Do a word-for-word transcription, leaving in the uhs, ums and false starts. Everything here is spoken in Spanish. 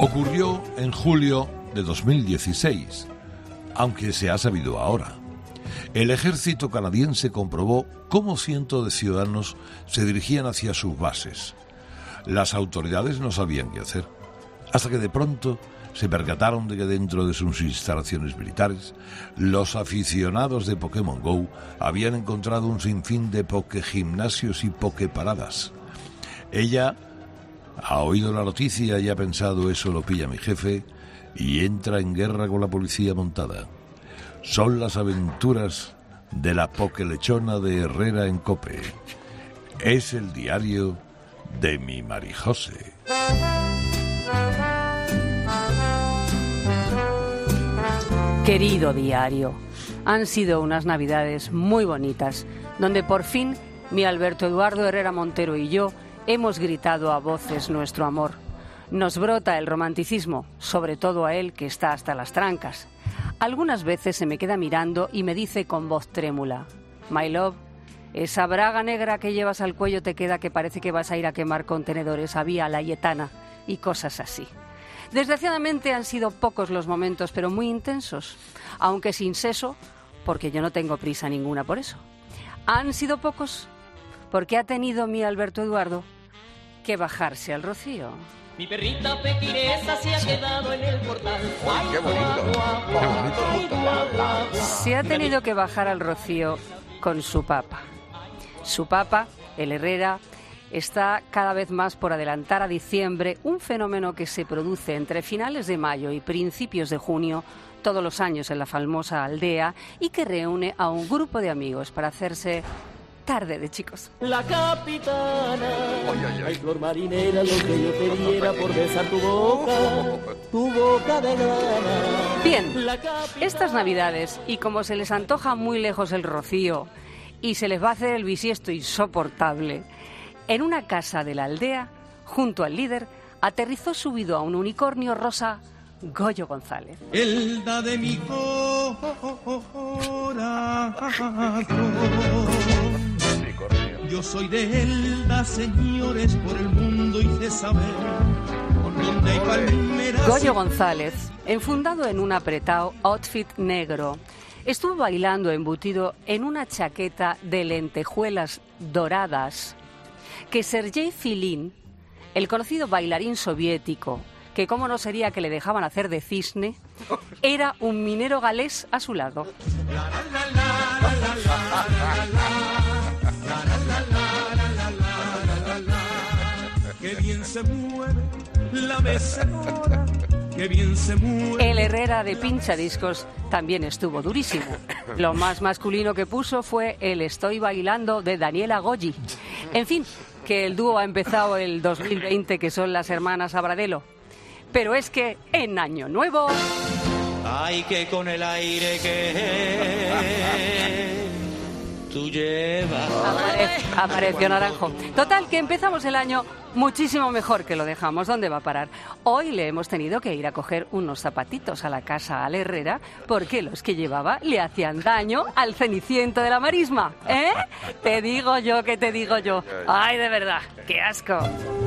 Ocurrió en julio de dos mil dieciséis, aunque se ha sabido ahora. El ejército canadiense comprobó cómo cientos de ciudadanos se dirigían hacia sus bases. Las autoridades no sabían qué hacer, hasta que de pronto se percataron de que dentro de sus instalaciones militares, los aficionados de Pokémon Go habían encontrado un sinfín de pokegimnasios y pokeparadas. Ella ha oído la noticia y ha pensado: eso lo pilla mi jefe, y entra en guerra con la policía montada. Son las aventuras de la pokelechona de Herrera en COPE. Es el diario de mi Marijose. Querido diario, han sido unas navidades muy bonitas, donde por fin mi Alberto Eduardo Herrera Montero y yo hemos gritado a voces nuestro amor. Nos brota el romanticismo, sobre todo a él, que está hasta las trancas. Algunas veces se me queda mirando y me dice con voz trémula: My love, esa braga negra que llevas al cuello te queda que parece que vas a ir a quemar contenedores a Vía Layetana, y cosas así. Desgraciadamente han sido pocos los momentos, pero muy intensos, aunque sin seso, porque yo no tengo prisa ninguna por eso. Han sido pocos porque ha tenido mi Alberto Eduardo que bajarse al rocío. Mi perrita pequinesa se ha quedado en el portal. ¡Ay, qué bonito! ¡Qué bonito! Se ha tenido que bajar al rocío con su papa. Su papa, el Herrera, está cada vez más por adelantar a diciembre un fenómeno que se produce entre finales de mayo y principios de junio todos los años en la famosa aldea y que reúne a un grupo de amigos para hacerse tarde de chicos. La capitana, Ay, ay, ay. ay, flor marinera, lo que yo te diera por besar tu boca, tu boca de grana. Bien, La capitana. estas navidades, y como se les antoja muy lejos el rocío y se les va a hacer el bisiesto insoportable, en una casa de la aldea, junto al líder, aterrizó subido a un unicornio rosa Goyo González. Elda de mi corazón. Yo soy de Elda, señores, por el mundo hice saber donde hay palmeras. Goyo González, enfundado en un apretado outfit negro, estuvo bailando embutido en una chaqueta de lentejuelas doradas que Sergei Filin, el conocido bailarín soviético, que cómo no sería que le dejaban hacer de cisne, era un minero galés a su lado. Qué bien se mueve la mecedora, qué bien se mueve. El Herrera de pinchadiscos también estuvo durísimo. Lo más masculino que puso fue el Estoy bailando de Daniela Goyi. En fin, que el dúo ha empezado el dos mil veinte, que son las hermanas Abradelo. Pero es que en Año Nuevo... Ay, que con el aire que tú llevas. Apare- apareció Naranjo. Total, que empezamos el año muchísimo mejor que lo dejamos. ¿Dónde va a parar? Hoy le hemos tenido que ir a coger unos zapatitos a la casa al Herrera porque los que llevaba le hacían daño al ceniciento de la marisma. ¿Eh? Te digo yo que te digo yo. Ay, de verdad, qué asco.